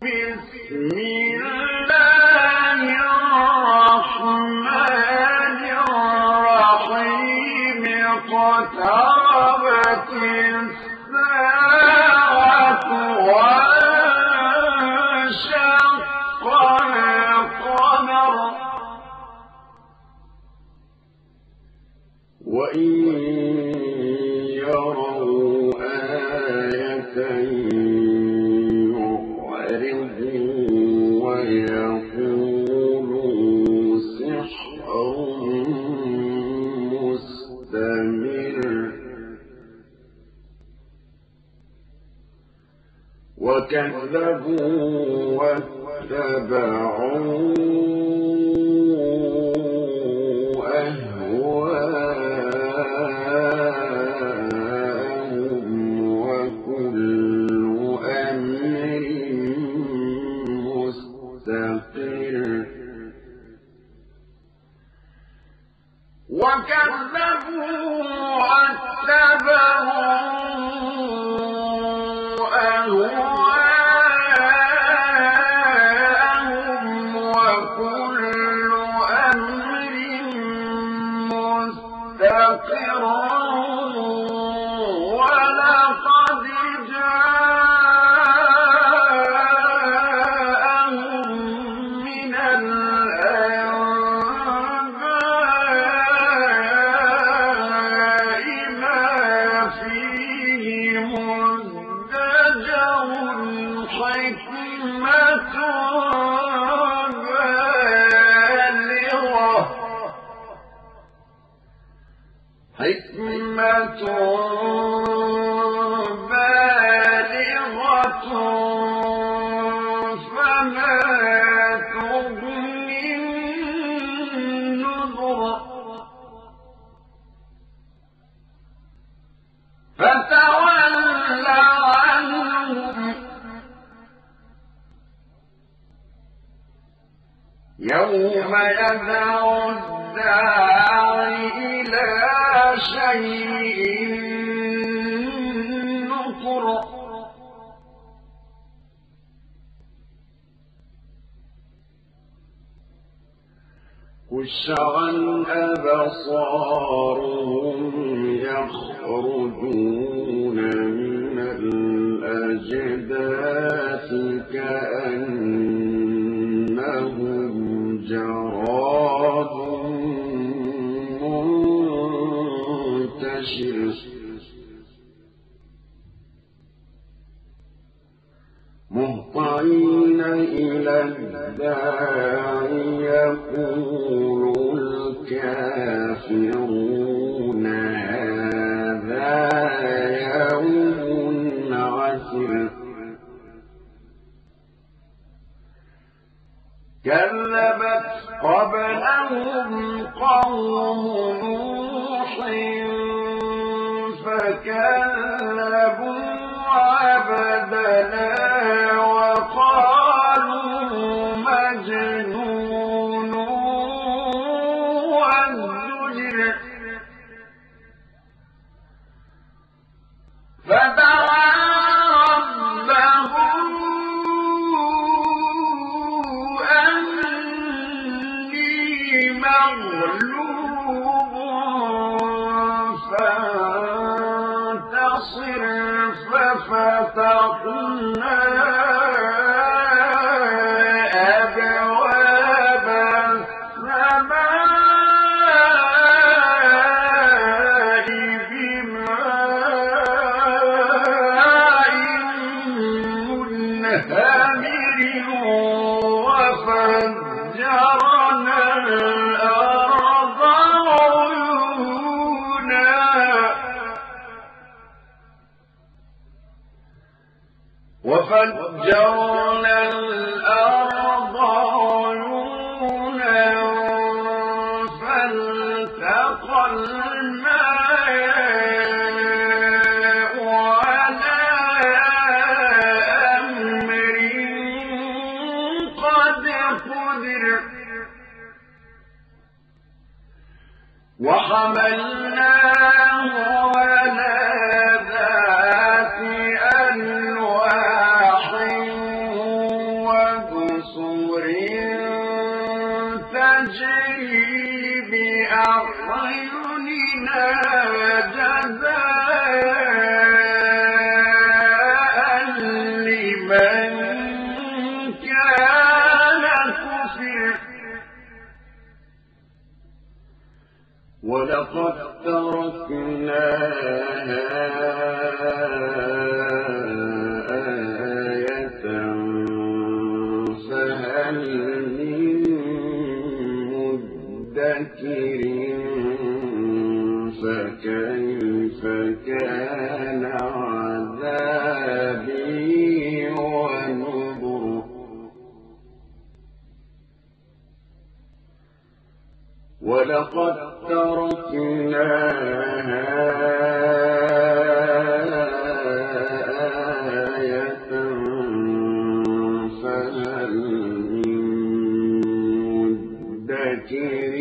بسم الله الرحمن الرحيم اقتربت الساعة وانشق القمر وإن يروا آية ويقولوا سحر مستمر وكذبوا واتبعوا أهواءهم وكل أمر مستقر وكذبوا واتبعوا أهواءهم وكل أمر مستقر ولقد جاءهم من الأنباء ما فيه مزدجر حكمة بالغة فما تغني النذر فتول عنهم يوم يدعو الداعي إلى شيء نكر خش عن أبصارهم يخرجون من الأجداث كأنهم جراد منتشر مهطعين إلى الداعي يقول الكافرون هذا يوم عسر كذبت قبلهم قوم نوح فكذبوا عبدنا وقالوا مجنون وازدجر فدعا ربه أني مغلوب فانتصر ففتحنا أبواب السماء بماء منهمر وفجرنا الأرض عيونا وفجرنا الأرض عيونا فالتقى الماء على أمر قد قدر وحملناه على ذات ألواح ولقد تركناها آية فهل من مدكر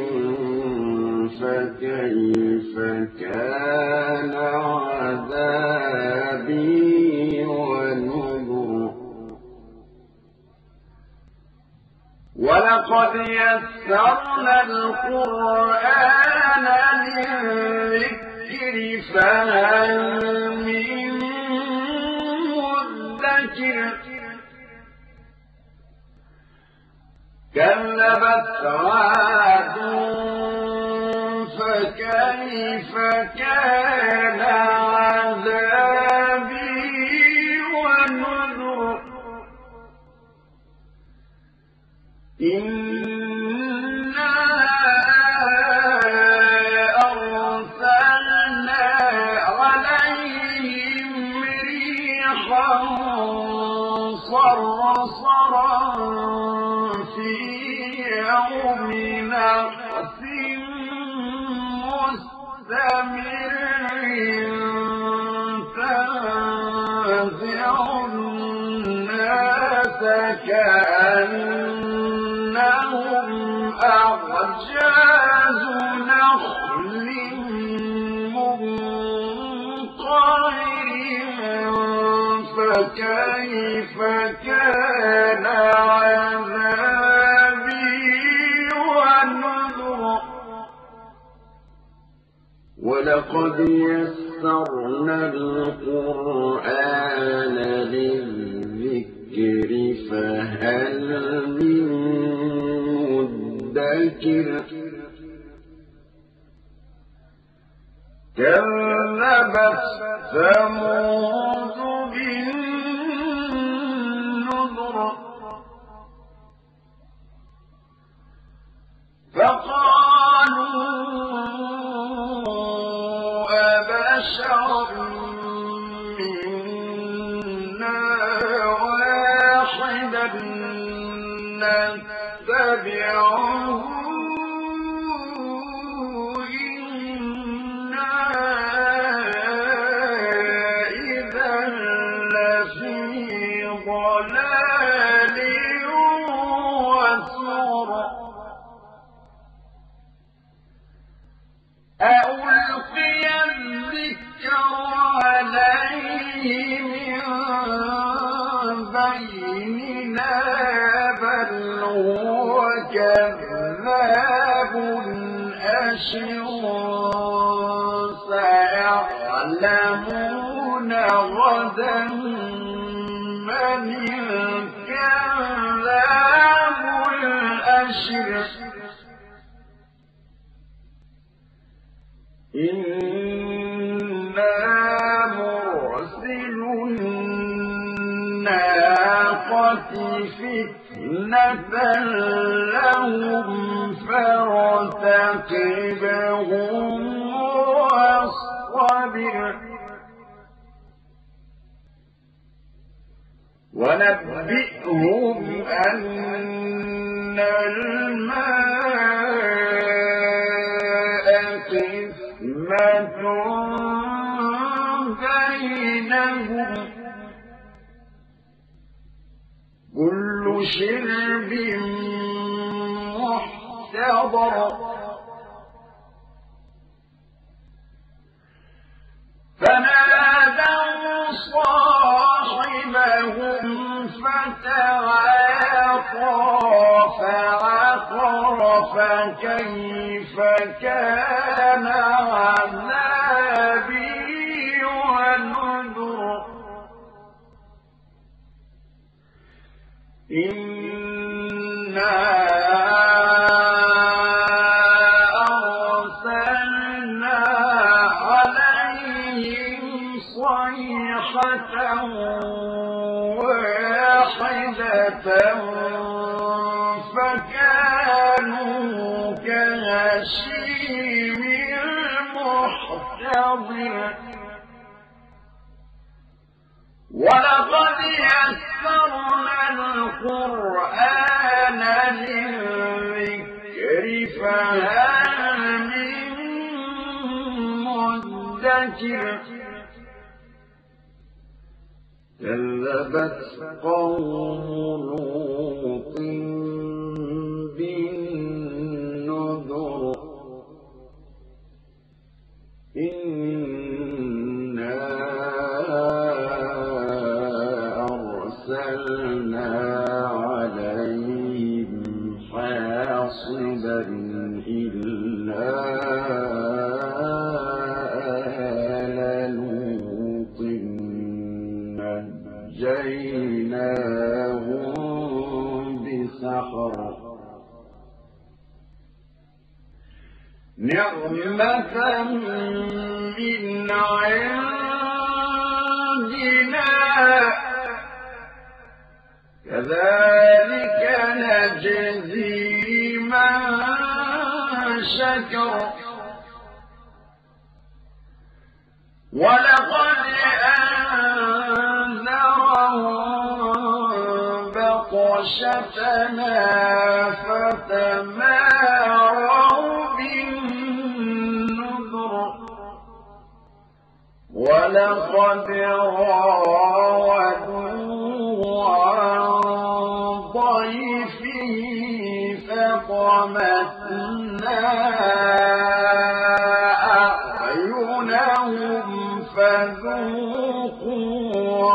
فكيف كان عذابي ونذر ولقد يسرنا القرآن للذكر فهل من مدكر كذبت عاد فكيف كان عذابي ونذر إنا أرسلنا عليهم ريحا صرصرا في يوم نحس مستمر تنزع الناس كأنهم أعجاز نخل منقعر فكيف كان عذابي ونذر ولقد يسرنا القرآن للذكر فهل من مدكر كذبت ثمود بالنذر فقالوا أبشر منا واحدا نتبعه إنا إذا لفي ضلال وسعر ألقي الذكر عليه من بيننا بل هو كذاب أشر سيعلمون غدا من الكذاب الأشر إنا مرسل الناقة فتنة لهم فارتقبهم واصطبر ونبئهم أن الماء قسمة بينهم كل شرب محتضر فنادوا صاحبهم فتعاطى فعقر فكيف كان عذابي ونذر إنا أرسلنا عليهم صيحة واحدة فكانوا كهشيم المحتضر ولقد يسرنا القرآن للذكر فهل مدكر كذبت قوم لوط بالنذر إنا أرسلنا عليهم حاصبا إلا آل لوط نجيناهم بسحر نعمة من عندنا كذلك نجزي من شكر ولقد أنذرهم بطشتنا فتماروا بالنذر ولقد راودوه عن ضيفه فطمسنا أعينهم فذوقوا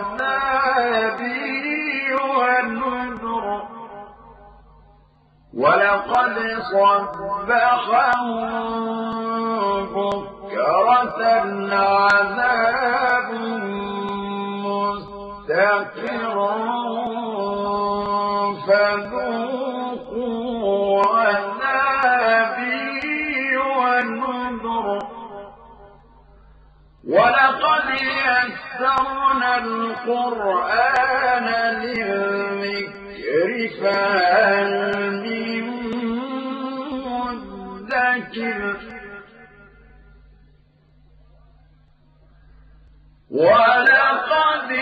عذابي ونذر ولقد صبحهم بكرة عذاب مستقر فذوقوا عذابي ونذر ولقد يسرنا القرآن للذكر فهل من مدكر ولقد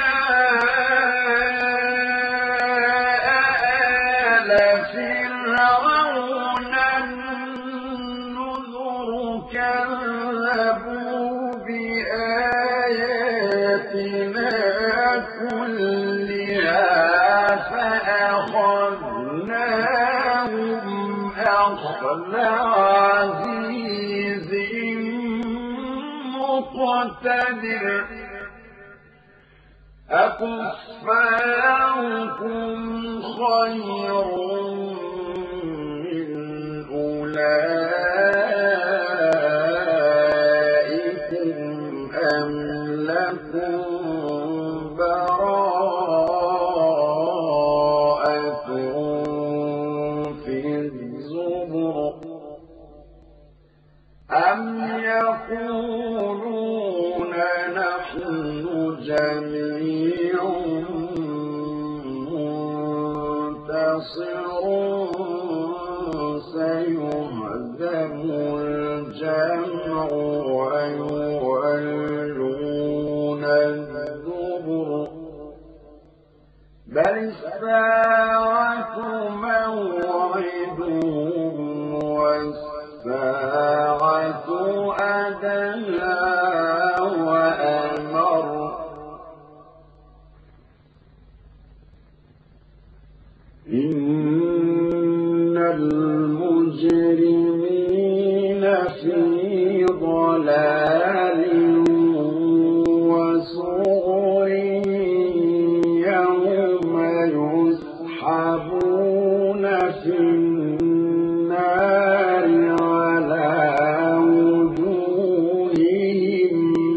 جاء آل فرعون النذر كذبوا بآياتنا كلها فأخذناهم أخذ عزيز مقتدر أكفاركم خير من أولئكم أم لكم براءة في الزبر أم يقولون نحن جميع منتصر سيهزم الجمع ويولون الدبر بل الساعة موعدهم والساعة أدنى وأمر إن المجرمين في ضلال وسعر يوم يسحبون في النار على وجوههم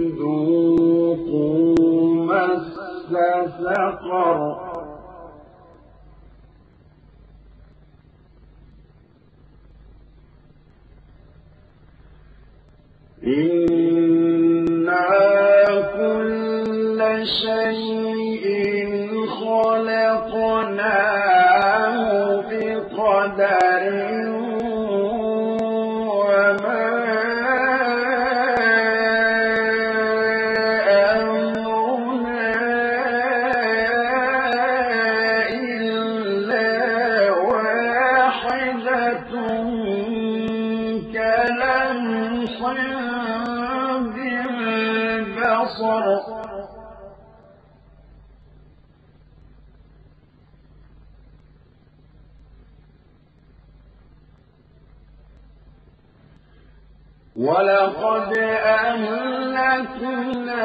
ذوقوا مس سقر إنا كل شيء خلقناه بقدر وما أمرنا إلا واحدة كلمح ولقد أهلكنا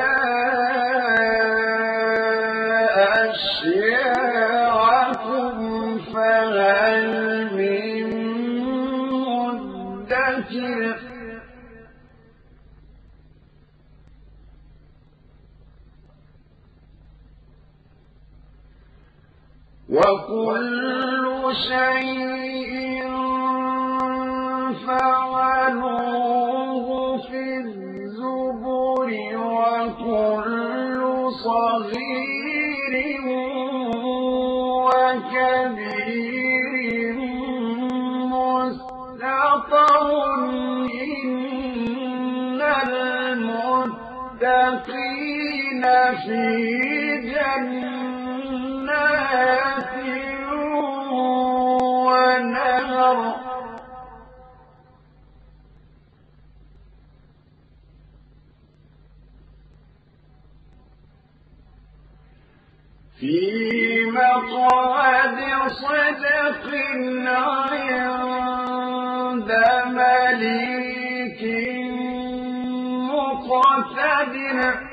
أشياعكم فهل من مدكر وكل شيء فعلوه في الزبر وكل صغير وكبير مستطر إن المتقين في جنات ونهر في مقعد صدق عند مليك مقتدر